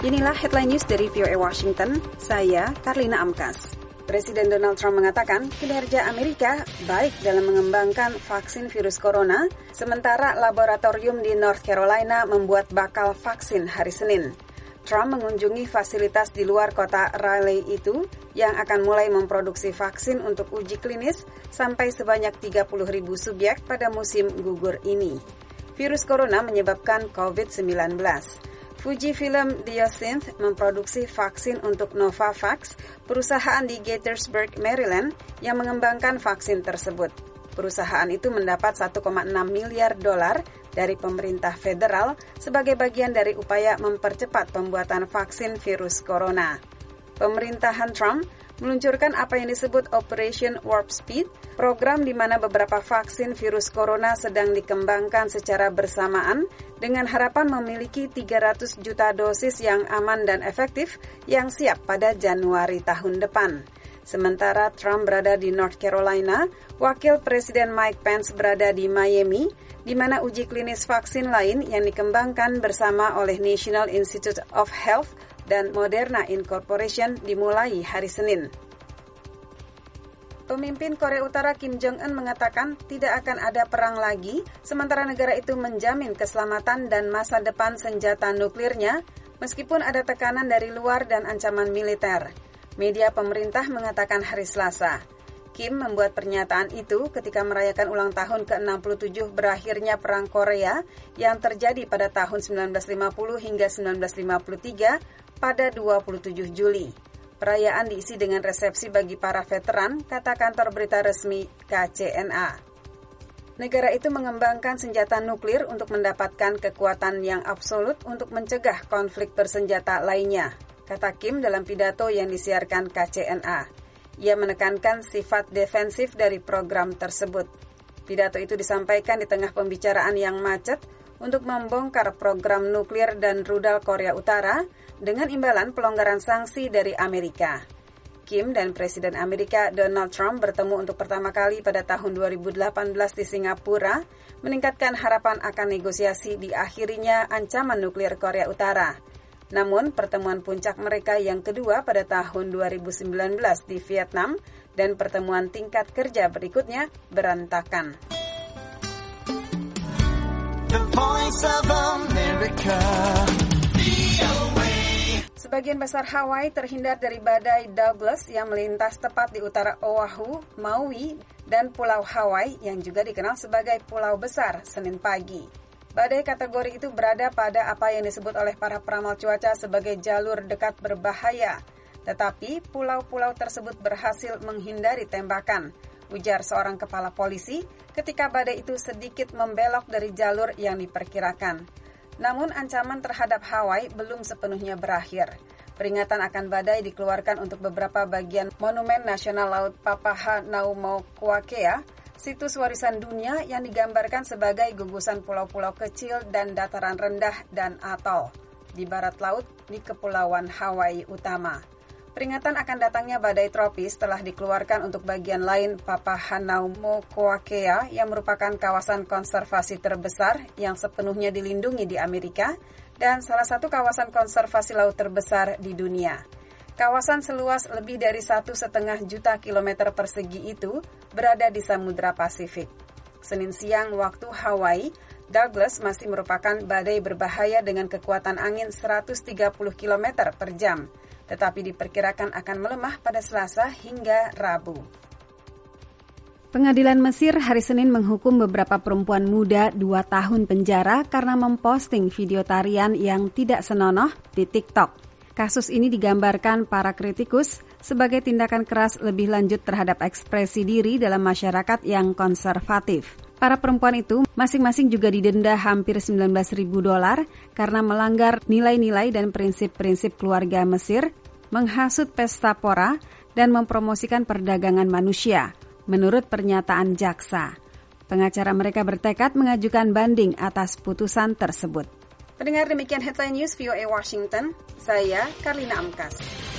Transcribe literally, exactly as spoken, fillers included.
Inilah headline news dari V O A Washington, saya Karlina Amkas. Presiden Donald Trump mengatakan kinerja Amerika baik dalam mengembangkan vaksin virus corona, sementara laboratorium di North Carolina membuat bakal vaksin hari Senin. Trump mengunjungi fasilitas di luar kota Raleigh itu yang akan mulai memproduksi vaksin untuk uji klinis sampai sebanyak tiga puluh ribu subjek pada musim gugur ini. Virus corona menyebabkan covid sembilan belas. Fujifilm Diosynth memproduksi vaksin untuk Novavax, perusahaan di Gaithersburg, Maryland, yang mengembangkan vaksin tersebut. Perusahaan itu mendapat satu koma enam miliar dolar dari pemerintah federal sebagai bagian dari upaya mempercepat pembuatan vaksin virus corona. Pemerintahan Trump meluncurkan apa yang disebut Operation Warp Speed, program di mana beberapa vaksin virus corona sedang dikembangkan secara bersamaan dengan harapan memiliki tiga ratus juta dosis yang aman dan efektif yang siap pada Januari tahun depan. Sementara Trump berada di North Carolina, Wakil Presiden Mike Pence berada di Miami, di mana uji klinis vaksin lain yang dikembangkan bersama oleh National Institute of Health dan Moderna Incorporation dimulai hari Senin. Pemimpin Korea Utara Kim Jong-un mengatakan tidak akan ada perang lagi, sementara negara itu menjamin keselamatan dan masa depan senjata nuklirnya, meskipun ada tekanan dari luar dan ancaman militer. Media pemerintah mengatakan hari Selasa. Kim membuat pernyataan itu ketika merayakan ulang tahun ke enam puluh tujuh berakhirnya Perang Korea yang terjadi pada tahun sembilan belas lima puluh hingga sembilan belas lima puluh tiga pada dua puluh tujuh Juli. Perayaan diisi dengan resepsi bagi para veteran, kata kantor berita resmi K C N A. Negara itu mengembangkan senjata nuklir untuk mendapatkan kekuatan yang absolut untuk mencegah konflik bersenjata lainnya, kata Kim dalam pidato yang disiarkan K C N A. Ia menekankan sifat defensif dari program tersebut. Pidato itu disampaikan di tengah pembicaraan yang macet untuk membongkar program nuklir dan rudal Korea Utara dengan imbalan pelonggaran sanksi dari Amerika. Kim dan Presiden Amerika Donald Trump bertemu untuk pertama kali pada tahun dua ribu delapan belas di Singapura, meningkatkan harapan akan negosiasi diakhirinya ancaman nuklir Korea Utara. Namun, pertemuan puncak mereka yang kedua pada tahun dua ribu sembilan belas di Vietnam dan pertemuan tingkat kerja berikutnya berantakan. The Voice of America. Sebagian besar Hawaii terhindar dari badai Douglas yang melintas tepat di utara Oahu, Maui, dan Pulau Hawaii yang juga dikenal sebagai Pulau Besar Senin pagi. Badai kategori itu berada pada apa yang disebut oleh para peramal cuaca sebagai jalur dekat berbahaya. Tetapi pulau-pulau tersebut berhasil menghindari tembakan, ujar seorang kepala polisi ketika badai itu sedikit membelok dari jalur yang diperkirakan. Namun ancaman terhadap Hawaii belum sepenuhnya berakhir. Peringatan akan badai dikeluarkan untuk beberapa bagian Monumen Nasional Laut Papahanaumokuakea, situs warisan dunia yang digambarkan sebagai gugusan pulau-pulau kecil dan dataran rendah dan atol di barat laut di Kepulauan Hawaii Utama. Peringatan akan datangnya badai tropis telah dikeluarkan untuk bagian lain Papahanaumokuakea yang merupakan kawasan konservasi terbesar yang sepenuhnya dilindungi di Amerika dan salah satu kawasan konservasi laut terbesar di dunia. Kawasan seluas lebih dari satu setengah juta kilometer persegi itu berada di Samudra Pasifik. Senin siang waktu Hawaii, Douglas masih merupakan badai berbahaya dengan kekuatan angin seratus tiga puluh kilometer per jam, tetapi diperkirakan akan melemah pada Selasa hingga Rabu. Pengadilan Mesir hari Senin menghukum beberapa perempuan muda dua tahun penjara karena memposting video tarian yang tidak senonoh di TikTok. Kasus ini digambarkan para kritikus sebagai tindakan keras lebih lanjut terhadap ekspresi diri dalam masyarakat yang konservatif. Para perempuan itu masing-masing juga didenda hampir sembilan belas ribu dolar karena melanggar nilai-nilai dan prinsip-prinsip keluarga Mesir, menghasut pesta pora, dan mempromosikan perdagangan manusia, menurut pernyataan jaksa. Pengacara mereka bertekad mengajukan banding atas putusan tersebut. Pendengar, demikian headline news V O A Washington. Saya Karlina Amkas.